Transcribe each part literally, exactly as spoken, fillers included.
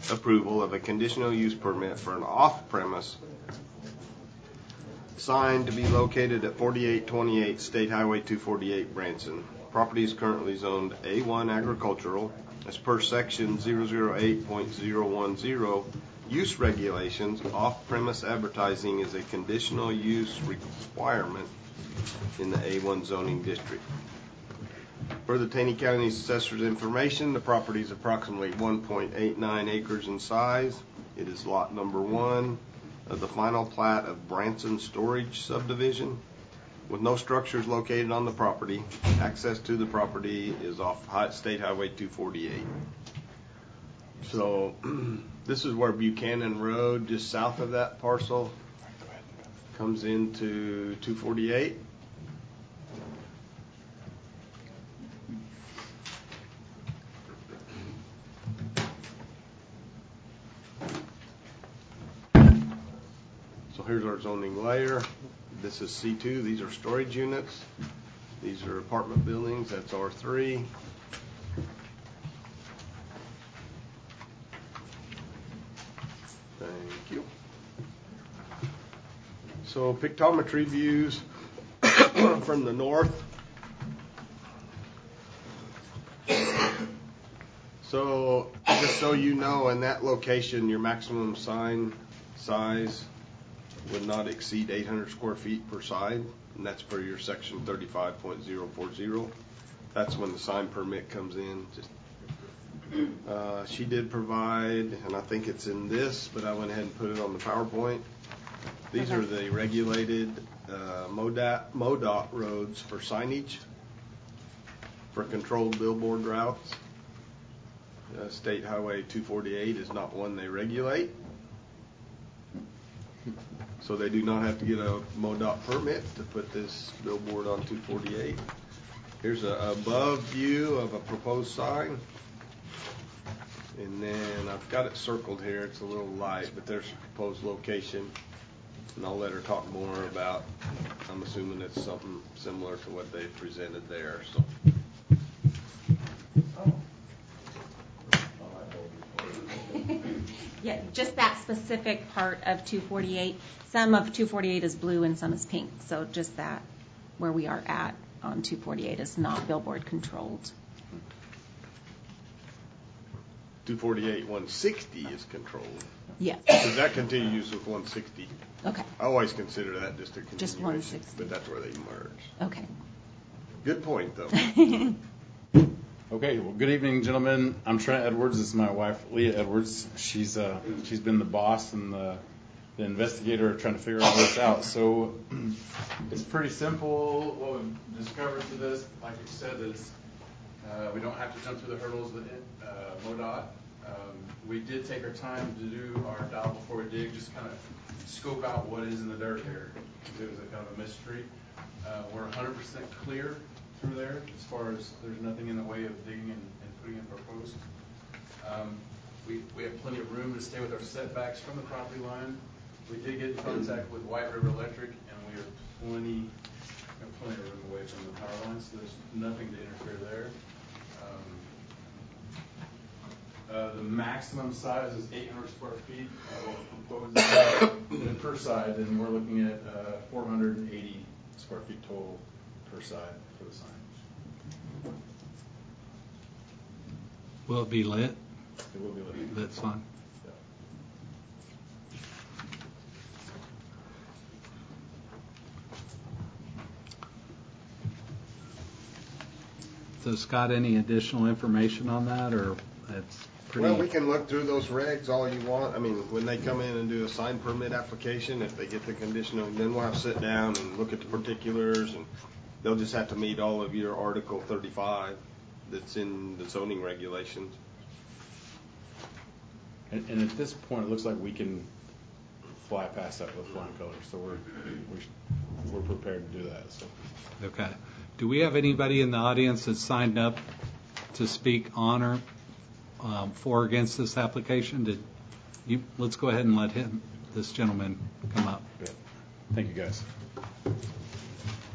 approval of a conditional use permit for an off-premise sign to be located at forty-eight twenty-eight State Highway two forty-eight, Branson. Property is currently zoned A one agricultural. As per section zero zero eight point zero one zero use regulations, off-premise advertising is a conditional use requirement in the A one zoning district. For the Taney County Assessor's information, the property is approximately one point eight nine acres in size. It is lot number one of the final plat of Branson Storage Subdivision. With no structures located on the property, access to the property is off State Highway two forty-eight. So this is where Buchanan Road, just south of that parcel, comes into two forty-eight. So here's our zoning layer. This is C two. These are storage units. These are apartment buildings. That's R three. Thank you. So pictometry views from the north. So just so you know, in that location, your maximum sign size would not exceed eight hundred square feet per side, and that's per your section thirty-five point zero four zero. That's when the sign permit comes in. Just uh, she did provide, and I think it's in this, but I went ahead and put it on the PowerPoint. These okay. are the regulated uh, MoDOT, MoDOT roads for signage for controlled billboard routes. Uh, State Highway two forty-eight is not one they regulate. So they do not have to get a MoDOT permit to put this billboard on two forty-eight. Here's a above view of a proposed sign. And then I've got it circled here. It's a little light, but there's a proposed location. And I'll let her talk more about, I'm assuming it's something similar to what they presented there. So. Yeah, just that specific part of two forty-eight. Some of two forty-eight is blue and some is pink. So just that, where we are at on two forty-eight is not billboard controlled. two forty-eight one sixty is controlled. Yes. Because that continues with one sixty. Okay. I always consider that just a continuation. Just one sixty. But that's where they merge. Okay. Good point, though. Okay, well, good evening, gentlemen. I'm Trent Edwards. This is my wife, Leah Edwards. She's uh, she's been the boss and the, the investigator trying to figure all this out. So it's pretty simple. What we've discovered for this, like you said, is uh, we don't have to jump through the hurdles with it, uh, MoDOT. Um, we did take our time to do our dial before we dig, just kind of scope out what is in the dirt here. It was a kind of a mystery. Uh, we're one hundred percent clear through there as far as there's nothing in the way of digging and, and putting in proposed. Um, we, we have plenty of room to stay with our setbacks from the property line. We did get in contact with White River Electric, and we are plenty, we have plenty of room away from the power line, so there's nothing to interfere there. Um, uh, the maximum size is eight hundred square feet. Uh, what was that per side? And we're looking at uh, four hundred eighty square feet total per side for the signage. Will it be lit? It will be lit. That's fine. Yeah. So, Scott, any additional information on that, or that's pretty? Well, we can look through those regs all you want. I mean, when they come in and do a sign permit application, if they get the conditional, then we'll have to sit down and look at the particulars, and they'll just have to meet all of your Article thirty-five that's in the zoning regulations. And, and at this point, it looks like we can fly past that with flying colors, so we're we're, we're prepared to do that. So. Okay. Do we have anybody in the audience that signed up to speak on or um, for or against this application? Did you? Let's go ahead and let him, this gentleman, come up. Good. Thank you, guys.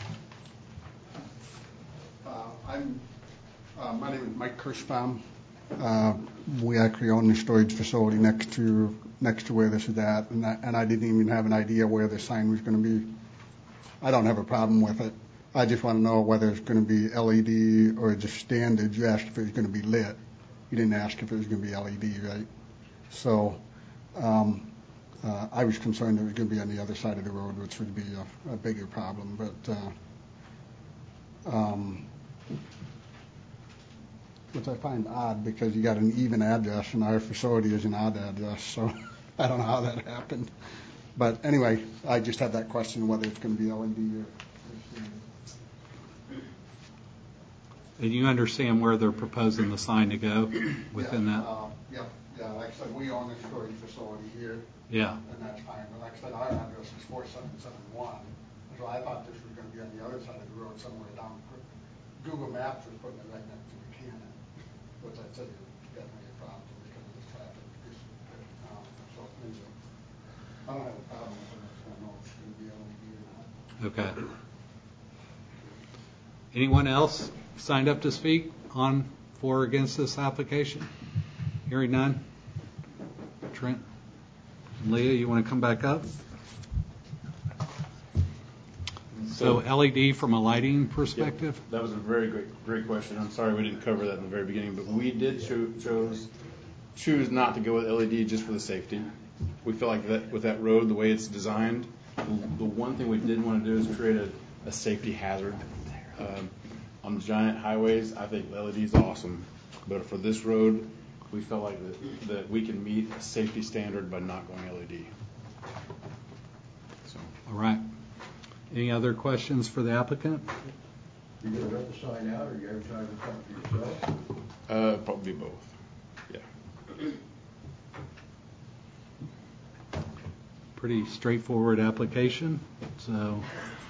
Uh, I'm. Uh, my name is Mike Kirschbaum. Uh, we actually own the storage facility next to next to where this is at, and I, and I didn't even have an idea where the sign was going to be. I don't have a problem with it. I just want to know whether it's going to be L E D or just standard. You asked if it was going to be lit. You didn't ask if it was going to be L E D, right? So um, uh, I was concerned it was going to be on the other side of the road, which would be a, a bigger problem. But uh, um, which I find odd because you got an even address and our facility is an odd address. So I don't know how that happened. But anyway, I just had that question whether it's going to be L E D or. And you understand where they're proposing the sign to go within yeah, that? Uh, yeah, yeah. Like I said, we own the storage facility here. Yeah. And that's fine. But like I said, our address is four seven seven one. So I thought this was going to be on the other side of the road somewhere down. Google Maps was putting it right next to the cannon, which I said is definitely a problem because of the traffic issue. Um, so anyway, I don't have a problem with it. I just want to know if it's going to be L E D or not. Okay. Anyone else signed up to speak on, for, or against this application? Hearing none. Trent? Leah, you want to come back up? So L E D from a lighting perspective? Yep, that was a very great, great question. I'm sorry we didn't cover that in the very beginning, but we did cho- chose choose not to go with L E D just for the safety. We feel like that with that road, the way it's designed, the, the one thing we didn't want to do is create a, a safety hazard. Um, on giant highways, I think L E D is awesome, but for this road, we felt like that, that we can meet a safety standard by not going L E D. So. All right. Any other questions for the applicant? You going to rent the sign out, or you advertising something for yourself? Uh, probably both. Yeah. Pretty straightforward application. So,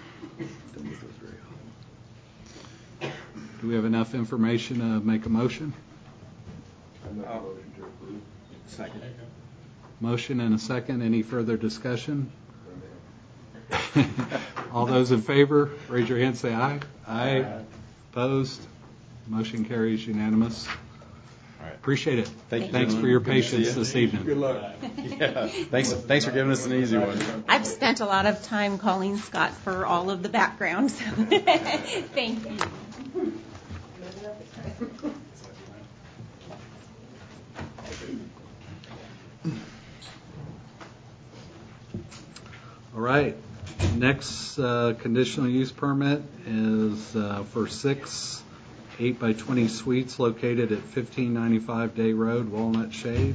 do we have enough information to make a motion? I make a motion to approve. Second. Motion and a second. Any further discussion? All those in favor, raise your hand, say aye. Aye. Aye. Opposed? Motion carries unanimous. All right. Appreciate it. Thank you, Thanks for your patience this evening. Good luck. Yeah. Thanks. Thanks for giving us an easy one. I've spent a lot of time calling Scott for all of the background, so thank you. All right. Next uh, conditional use permit is uh, for six eight by twenty suites located at fifteen ninety-five Day Road, Walnut Shade.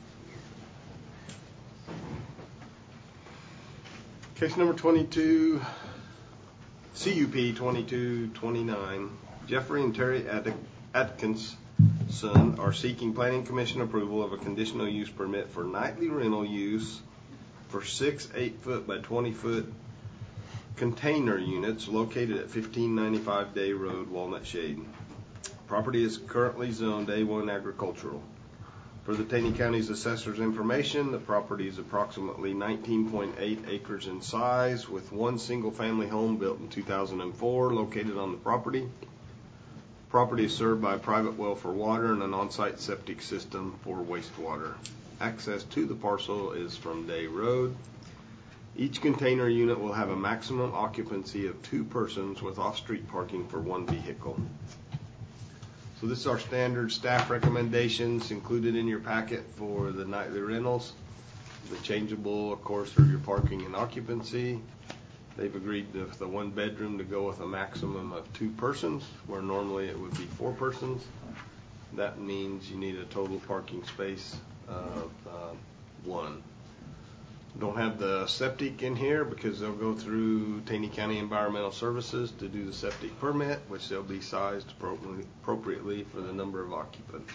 Case number twenty-two, C U P twenty-two twenty-nine. Jeffrey and Terry Atk- Atkinson are seeking Planning Commission approval of a conditional use permit for nightly rental use for six eight-foot by twenty-foot container units located at fifteen ninety-five Day Road, Walnut Shade. Property is currently zoned A one agricultural. For the Taney County's assessor's information, the property is approximately nineteen point eight acres in size with one single-family home built in two thousand four located on the property. Property is served by a private well for water and an on-site septic system for wastewater. Access to the parcel is from Day Road. Each container unit will have a maximum occupancy of two persons with off-street parking for one vehicle. So this is our standard staff recommendations included in your packet for the nightly rentals. The changeable, of course, are your parking and occupancy. They've agreed to the one bedroom to go with a maximum of two persons, where normally it would be four persons. That means you need a total parking space of uh, one. Don't have the septic in here because they'll go through Taney County Environmental Services to do the septic permit, which they'll be sized appropriately for the number of occupants.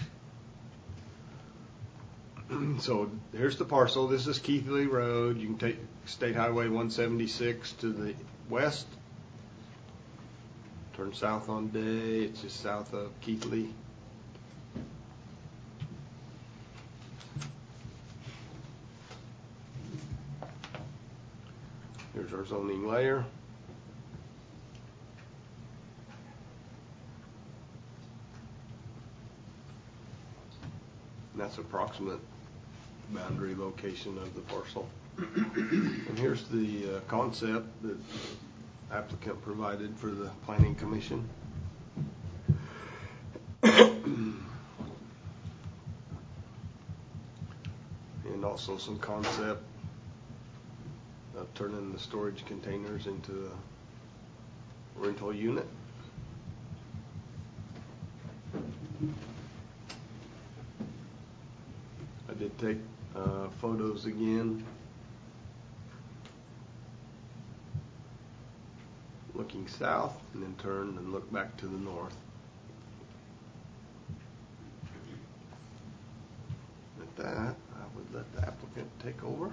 So here's the parcel. This is Keithley Road. You can take State Highway one seventy-six to the west. Turn south on Day. It's just south of Keithley. Here's our zoning layer. That's approximate boundary location of the parcel. And here's the uh, concept that applicant provided for the Planning Commission. And also some concept of turning the storage containers into a rental unit. I did take uh, photos again, looking south and then turn and look back to the north. With that, I would let the applicant take over.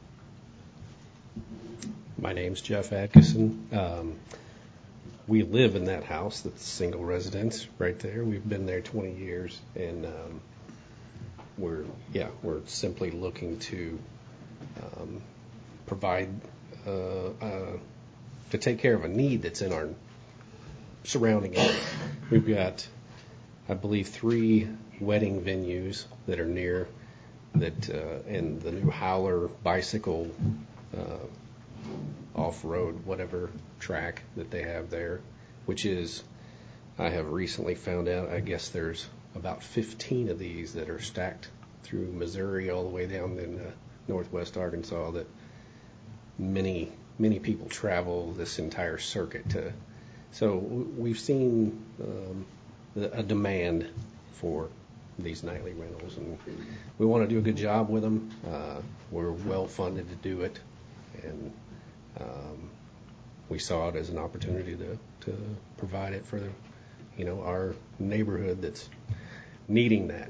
My name's Jeff Atkinson. Um, we live in that house that's single residence right there. We've been there twenty years, and um, we're yeah we're simply looking to um, provide uh, uh, to take care of a need that's in our surrounding area. We've got, I believe, three wedding venues that are near that, uh, and the new Howler bicycle uh, off-road whatever track that they have there, which is, I have recently found out, I guess there's about fifteen of these that are stacked through Missouri all the way down in uh, northwest Arkansas, that many many people travel this entire circuit to. So we've seen um, a demand for these nightly rentals, and we want to do a good job with them. Uh, we're well funded to do it, and um, we saw it as an opportunity to, to provide it for, you know, our neighborhood that's needing that.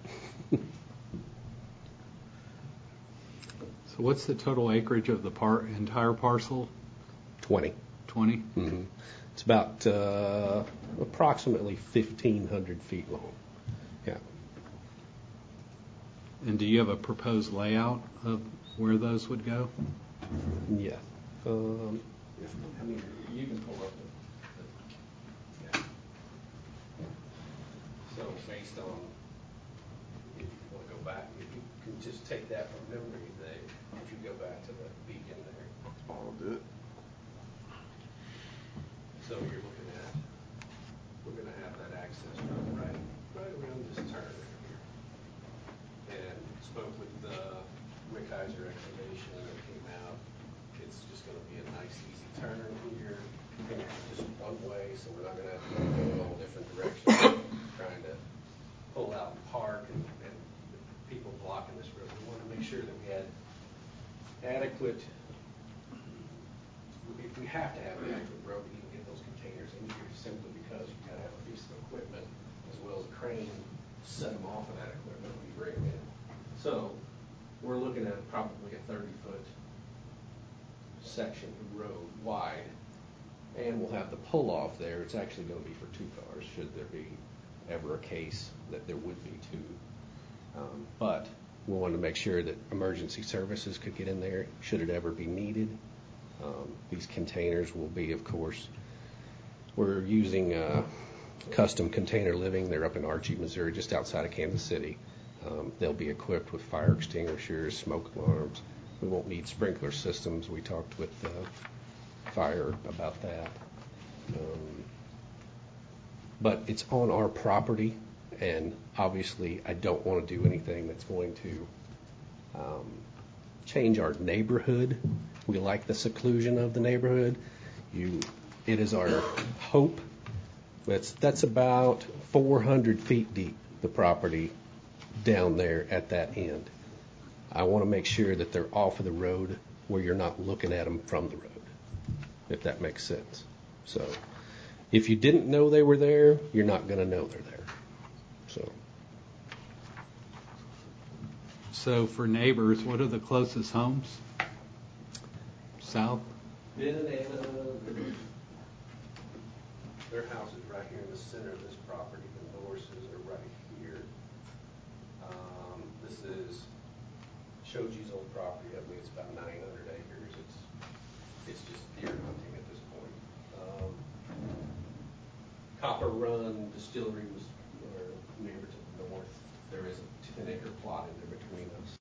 So what's the total acreage of the par- entire parcel? twenty. twenty? Mm-hmm. It's about uh, approximately fifteen hundred feet long. Yeah. And do you have a proposed layout of where those would go? Yeah. Um, if, I mean, you can pull up the, the yeah. So based on, if you want to go back, if you can just take that from memory, they, if you go back to the beacon there. I'll do it. So you're looking at, we're going to have that access road right, right around this turn right here. And spoke with uh, Rick Heiser Excavation, and it came out. It's just going to be a nice, easy turn here, and just one way, so we're not going to have to go in all different directions, trying to pull out and park, and, and people blocking this road. We want to make sure that we had adequate. We, we have to have an adequate road to even get those containers in here, simply because you've got to have a piece of equipment as well as a crane to set them off of that equipment when you bring them in. So we're looking at probably a thirty foot section of road wide, and we'll have the pull off there. It's actually going to be for two cars, should there be ever a case that there would be two. Um, but we wanted to make sure that emergency services could get in there should it ever be needed. Um, these containers will be, of course, we're using uh, Custom Container Living. They're up in Archie, Missouri, just outside of Kansas City. Um, they'll be equipped with fire extinguishers, smoke alarms. We won't need sprinkler systems. We talked with uh, fire about that. Um, but it's on our property, and obviously I don't want to do anything that's going to um, change our neighborhood. We like the seclusion of the neighborhood. You, it is our hope. That's, that's about four hundred feet deep, the property down there at that end. I want to make sure that they're off of the road where you're not looking at them from the road, if that makes sense. So if you didn't know they were there, you're not going to know they're there. So. So for neighbors, what are the closest homes? South? Ben and Anna, their house is right here in the center of this property. The Norrises are right here. Um, this is Shoji's old property. I believe it's about nine hundred acres. It's it's just deer hunting at this point. Um, Copper Run Distillery was our neighbor to the north. There is a t- ten acre plot in there between us.